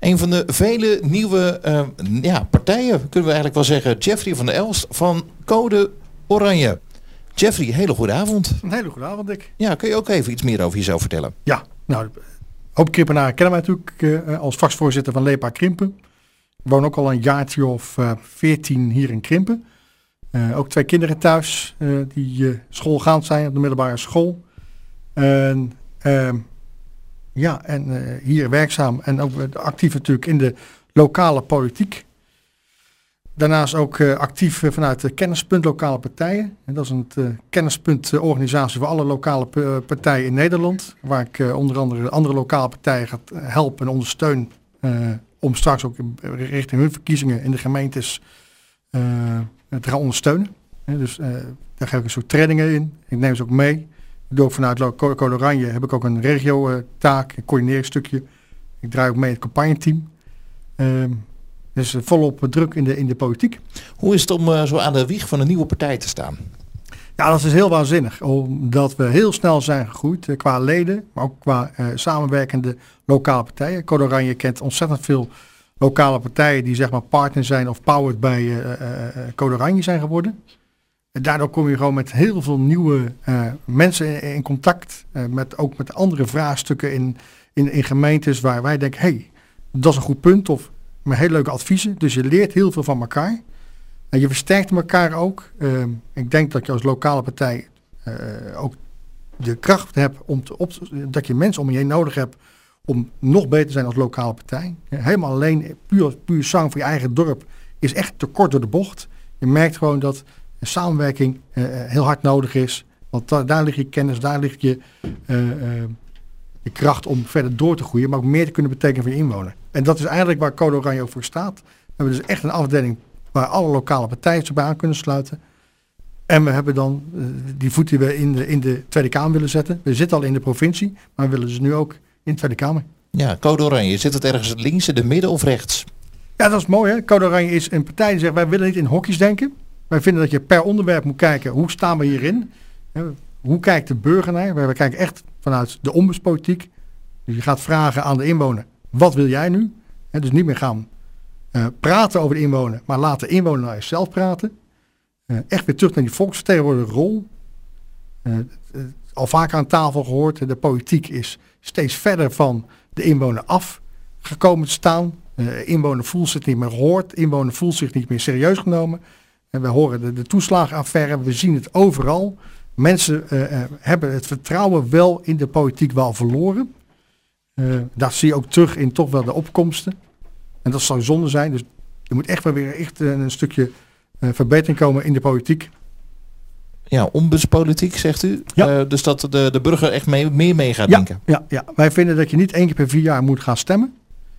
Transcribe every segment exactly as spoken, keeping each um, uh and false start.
Een van de vele nieuwe uh, ja, partijen, kunnen we eigenlijk wel zeggen. Jeffrey van der Elst van Code Oranje. Jeffrey, hele goede avond. Een hele goede avond, Dick. Ja, kun je ook even iets meer over jezelf vertellen? Ja, nou, Hoop Krimpenaren kennen mij natuurlijk uh, als fractievoorzitter van Lepa Krimpen. Ik woon ook al een jaartje of uh, veertien hier in Krimpen. Uh, ook twee kinderen thuis uh, die uh, schoolgaand zijn op de middelbare school. En, uh, ja, en uh, hier werkzaam en ook actief natuurlijk in de lokale politiek. Daarnaast ook uh, actief uh, vanuit de Kennispunt Lokale Partijen. En dat is een uh, kennispunt uh, organisatie voor alle lokale uh, partijen in Nederland. Waar ik uh, onder andere andere lokale partijen ga helpen en ondersteunen. Uh, om straks ook richting hun verkiezingen in de gemeentes uh, te gaan ondersteunen. Uh, dus uh, daar geef ik een soort trainingen in. Ik neem ze ook mee. Ik doe ook vanuit Code Oranje heb ik ook een regio uh, taak, een coördineerstukje. Ik draai ook mee het campagneteam. Uh, Dus volop druk in de, in de politiek. Hoe is het om uh, zo aan de wieg van een nieuwe partij te staan? Ja, dat is heel waanzinnig. Omdat we heel snel zijn gegroeid uh, qua leden, maar ook qua uh, samenwerkende lokale partijen. Code Oranje kent ontzettend veel lokale partijen die zeg maar partner zijn of powered bij uh, uh, Code Oranje zijn geworden. En daardoor kom je gewoon met heel veel nieuwe uh, mensen in, in contact. Uh, met, ook met andere vraagstukken in, in, in gemeentes waar wij denken, hé, hey, dat is een goed punt of met hele leuke adviezen. Dus je leert heel veel van elkaar. En je versterkt elkaar ook. Uh, ik denk dat je als lokale partij uh, ook de kracht hebt om te op, dat je mensen om je heen nodig hebt om nog beter te zijn als lokale partij. Helemaal alleen, puur, puur zang voor je eigen dorp is echt te kort door de bocht. Je merkt gewoon dat samenwerking uh, heel hard nodig is. Want da- daar ligt je kennis, daar ligt je, uh, uh, je kracht om verder door te groeien, maar ook meer te kunnen betekenen voor je inwoner. En dat is eigenlijk waar Code Oranje ook voor staat. We hebben dus echt een afdeling waar alle lokale partijen zich bij aan kunnen sluiten. En we hebben dan uh, die voet die we in de, in de Tweede Kamer willen zetten. We zitten al in de provincie, maar we willen dus nu ook in de Tweede Kamer. Ja, Code Oranje. Zit het ergens links, in de midden of rechts? Ja, dat is mooi hè. Code Oranje is een partij die zegt, wij willen niet in hokjes denken. Wij vinden dat je per onderwerp moet kijken, hoe staan we hierin? Hoe kijkt de burger naar? Wij kijken echt vanuit de ombudspolitiek. Dus je gaat vragen aan de inwoner, wat wil jij nu? He, dus niet meer gaan uh, praten over de inwoner, maar laat de inwoner naar zichzelf praten. Uh, echt weer terug naar die volksvertegenwoordiger rol. Uh, uh, al vaak aan tafel gehoord, de politiek is steeds verder van de inwoner afgekomen te staan. De uh, inwoner voelt zich niet meer gehoord, de inwoner voelt zich niet meer serieus genomen. En we horen de, de toeslagenaffaire, we zien het overal. Mensen uh, uh, hebben het vertrouwen wel in de politiek wel verloren. Uh, dat zie je ook terug in toch wel de opkomsten. En dat zal zonde zijn. Dus er moet echt wel weer echt een, een stukje uh, verbetering komen in de politiek. Ja, ombudspolitiek zegt u. Ja. Uh, dus dat de, de burger echt mee, meer mee gaat ja, denken. Ja, ja, wij vinden dat je niet één keer per vier jaar moet gaan stemmen.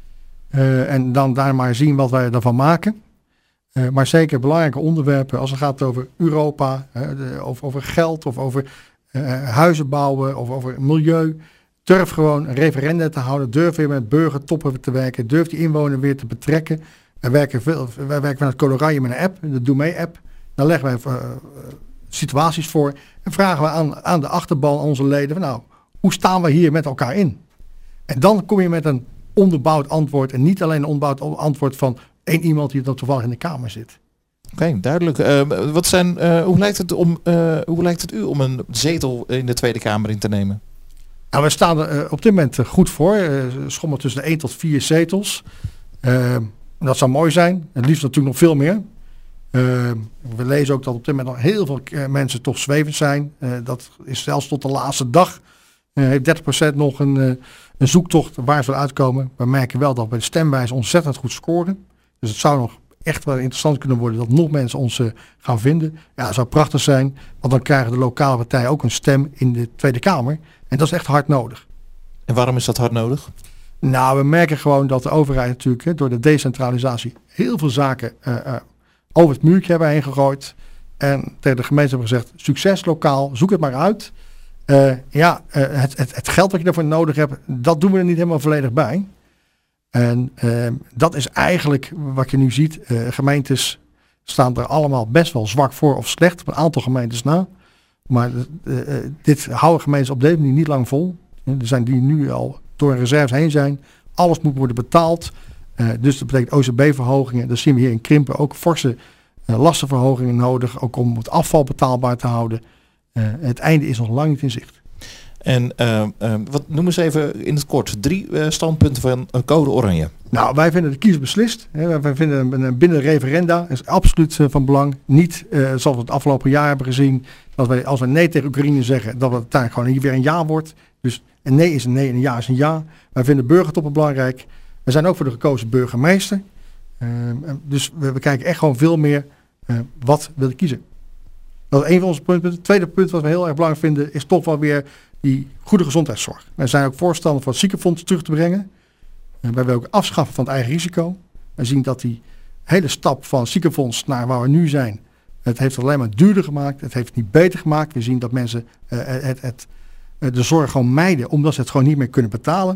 Uh, en dan daar maar zien wat wij ervan maken. Uh, maar zeker belangrijke onderwerpen als het gaat over Europa, uh, de, of over geld of over uh, huizen bouwen of over milieu. Durf gewoon een referenda te houden. Durf weer met burgertoppen te werken. Durf die inwoner weer te betrekken. Wij werken, veel, wij werken vanuit Code Oranje met een app, de Doe Mee app. Dan leggen wij uh, situaties voor en vragen we aan, aan de achterban, aan onze leden, van, nou, hoe staan we hier met elkaar in? En dan kom je met een onderbouwd antwoord en niet alleen een onderbouwd antwoord van één iemand die dan toevallig in de Kamer zit. Oké, okay, duidelijk. Uh, wat zijn, uh, hoe, lijkt het om, uh, hoe lijkt het u om een zetel in de Tweede Kamer in te nemen? Nou, we staan er uh, op dit moment uh, goed voor. Uh, schommel tussen de één tot vier zetels. Uh, dat zou mooi zijn. Het liefst natuurlijk nog veel meer. Uh, we lezen ook dat op dit moment nog heel veel uh, mensen toch zwevend zijn. Uh, dat is zelfs tot de laatste dag. Uh, heeft dertig procent nog een, uh, een zoektocht waar ze uitkomen. We merken wel dat bij de stemwijze ontzettend goed scoren. Dus het zou nog echt wel interessant kunnen worden dat nog mensen ons uh, gaan vinden. Ja, dat zou prachtig zijn. Want dan krijgen de lokale partijen ook een stem in de Tweede Kamer. En dat is echt hard nodig. En waarom is dat hard nodig? Nou, we merken gewoon dat de overheid natuurlijk hè, door de decentralisatie heel veel zaken uh, uh, over het muurtje hebben heen gegooid. En tegen de gemeente hebben gezegd, succes lokaal, zoek het maar uit. Uh, ja, uh, het, het, het geld wat je daarvoor nodig hebt, dat doen we er niet helemaal volledig bij. En uh, dat is eigenlijk wat je nu ziet. Uh, gemeentes staan er allemaal best wel zwak voor of slecht. Op een aantal gemeentes na. Maar uh, uh, dit houden gemeentes op deze manier niet lang vol. Er zijn die nu al door een reserves heen zijn. Alles moet worden betaald. Uh, dus dat betekent O C B-verhogingen. Dat zien we hier in Krimpen ook forse uh, lastenverhogingen nodig. Ook om het afval betaalbaar te houden. Uh, het einde is nog lang niet in zicht. En uh, uh, wat noem eens even in het kort. Drie uh, standpunten van uh, Code Oranje. Nou, wij vinden de kiezer beslist. Hè. Wij vinden een binnen referenda is absoluut uh, van belang. Niet uh, zoals we het afgelopen jaar hebben gezien. Dat wij als we nee tegen Oekraïne zeggen, dat het uiteindelijk gewoon hier weer een ja wordt. Dus een nee is een nee en een ja is een ja. Wij vinden burgertoppen belangrijk. We zijn ook voor de gekozen burgemeester. Uh, dus we, we kijken echt gewoon veel meer uh, wat wil de kiezer. Dat is een van onze punten. Het tweede punt wat we heel erg belangrijk vinden is toch wel weer die goede gezondheidszorg. Wij zijn ook voorstander van het ziekenfonds terug te brengen. En wij willen ook afschaffen van het eigen risico. We zien dat die hele stap van het ziekenfonds naar waar we nu zijn, het heeft het alleen maar duurder gemaakt. Het heeft het niet beter gemaakt. We zien dat mensen uh, het, het, uh, de zorg gewoon mijden omdat ze het gewoon niet meer kunnen betalen.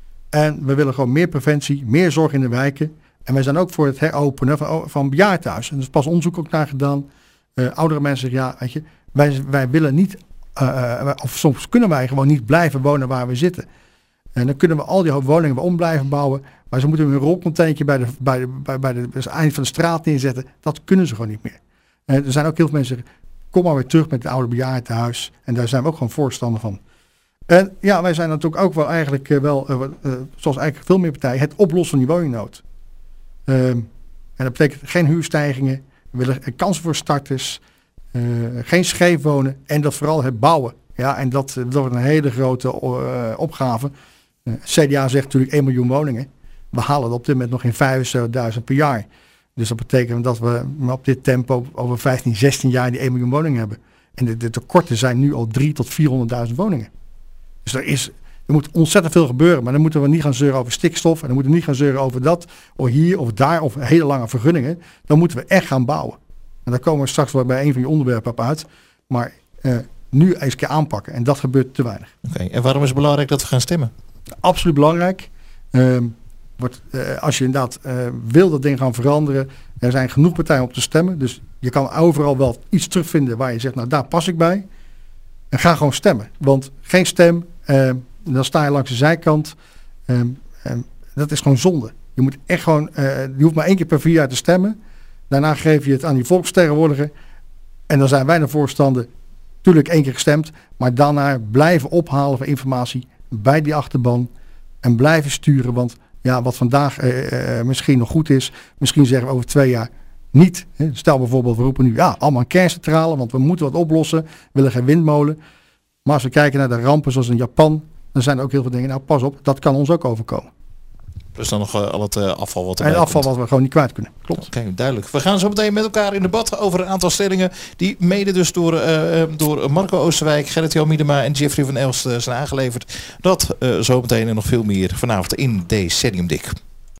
En we willen gewoon meer preventie, meer zorg in de wijken. En wij zijn ook voor het heropenen van, van bejaardenhuizen. En er is pas onderzoek ook naar gedaan. Uh, oudere mensen zeggen, ja, weet je, wij, wij willen niet, uh, of soms kunnen wij gewoon niet blijven wonen waar we zitten. En dan kunnen we al die woningen weer om blijven bouwen. Maar ze moeten een rolcontainertje bij de, bij de, bij, bij de, bij het eind van de straat neerzetten. Dat kunnen ze gewoon niet meer. En er zijn ook heel veel mensen die zeggen, kom maar weer terug met het oude bejaardenhuis. En daar zijn we ook gewoon voorstander van. En ja, wij zijn natuurlijk ook wel eigenlijk uh, wel, uh, uh, zoals eigenlijk veel meer partijen, het oplossen van die woningnood. Um, en dat betekent geen huurstijgingen. We willen kansen voor starters. Uh, geen scheef wonen. En dat vooral het bouwen. Ja, en dat, dat wordt een hele grote uh, opgave. Uh, C D A zegt natuurlijk één miljoen woningen. We halen het op dit moment nog in vijfenzeventigduizend per jaar. Dus dat betekent dat we op dit tempo over vijftien, zestien jaar die één miljoen woningen hebben. En de, de tekorten zijn nu al drie tot vierhonderdduizend woningen. Dus er, is, er moet ontzettend veel gebeuren. Maar dan moeten we niet gaan zeuren over stikstof. En dan moeten we niet gaan zeuren over dat. Of hier of daar. Of hele lange vergunningen. Dan moeten we echt gaan bouwen. En daar komen we straks wel bij een van je onderwerpen op uit. Maar uh, nu eens een keer aanpakken. En dat gebeurt te weinig. Oké, okay. En waarom is het belangrijk dat we gaan stemmen? Absoluut belangrijk. Uh, wordt, uh, als je inderdaad uh, wil dat ding gaan veranderen. Er zijn genoeg partijen om te stemmen. Dus je kan overal wel iets terugvinden waar je zegt, nou daar pas ik bij. En ga gewoon stemmen. Want geen stem, uh, dan sta je langs de zijkant. Um, um, dat is gewoon zonde. Je moet echt gewoon, uh, je hoeft maar één keer per vier jaar te stemmen. Daarna geef je het aan die volksvertegenwoordiger. En dan zijn wij de voorstander. Tuurlijk één keer gestemd. Maar daarna blijven ophalen van informatie bij die achterban. En blijven sturen. Want ja, wat vandaag uh, uh, misschien nog goed is. Misschien zeggen we over twee jaar niet. Hè. Stel bijvoorbeeld, we roepen nu ja, allemaal een kerncentrale. Want we moeten wat oplossen. We willen geen windmolen. Maar als we kijken naar de rampen zoals in Japan. Dan zijn er ook heel veel dingen. Nou pas op, dat kan ons ook overkomen. Plus dan nog uh, al het uh, afval wat er En het afval wat we gewoon niet kwijt kunnen. Klopt. Oké, okay, duidelijk. We gaan zo meteen met elkaar in debat over een aantal stellingen die mede dus door, uh, door Marco Oosterwijk, Gerrit-Jan Miedema en Jeffrey van Elst uh, zijn aangeleverd. Dat uh, zo meteen en nog veel meer vanavond in Decennium Dik.